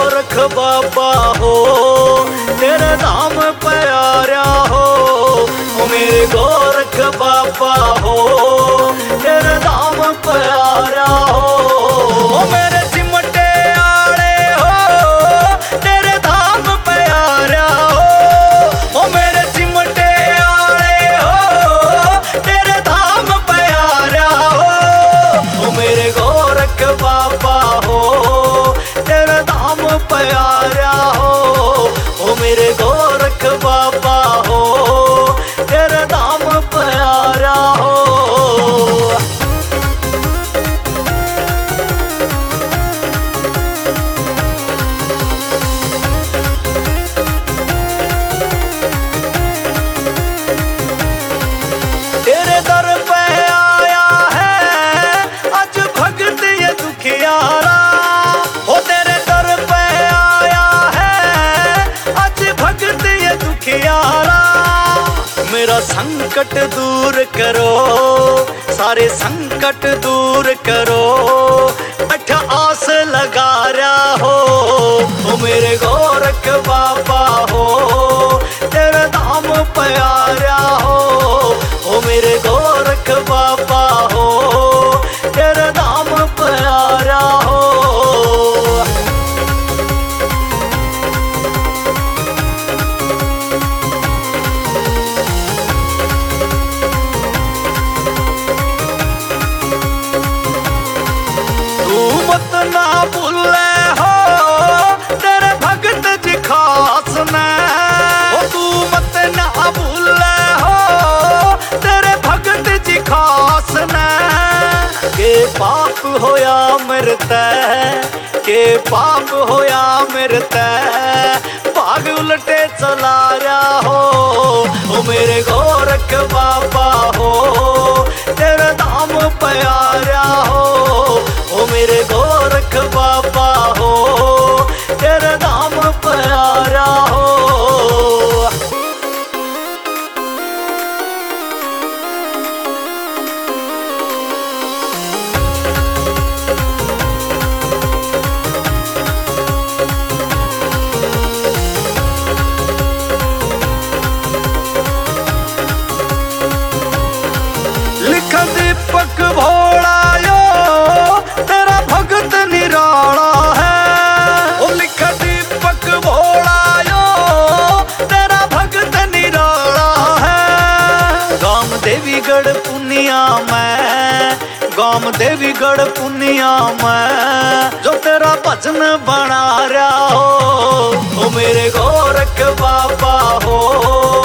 गोरख बाबा हो तेरे धाम प्यारा हो। ओ मेरे गोरख बाबा हो तेरे धाम प्यारा हो। ओ मेरे चिमटे आड़े हो तेरे धाम प्यारा हो। ओ मेरे चिमटे आड़े हो तेरे धाम प्यारा हो। ओ मेरे गोरख बाबा हो तेरा धाम प्यारा हो। ओ मेरे गोरख बाबा हो तेरा धाम प्यारा हो। तेरे दर पे आया है आज भगत ये दुखियारा। हो तेरे दर पे आया है आज भगत ये दुखियारा। मेरा संकट दूर करो सारे संकट दूर करो। अठ आस लगा रहा हो। ओ मेरे गोरख बाबा हो तेरा धाम प्यारा हो। ओ मेरे गोरख बाबा हो तेरा धाम प्यारा हो। तू मत ना भूले हो तेरे भगत जी खास ने। ओ तू मत ना भूले हो तेरे भगत जी खास ने। के पाप होया मरता के पाप होया मरता भाग उल्टे चला रहा हो। ओ मेरे गोरख बाबा हो तेरा धाम प्यारा हो। ओ मेरे गोरख बाबा हो तेरा धाम प्यारा हो। लिख दीपक भोला यो तेरा भगत निराला है। ओ लिख दीपक भोला यो तेरा भगत निराला है। गाम देवीगढ़ पुनिया में गाम देवीगढ़ पुनिया में जो तेरा भजन बना रहा हो। ओ मेरे गोरख बाबा हो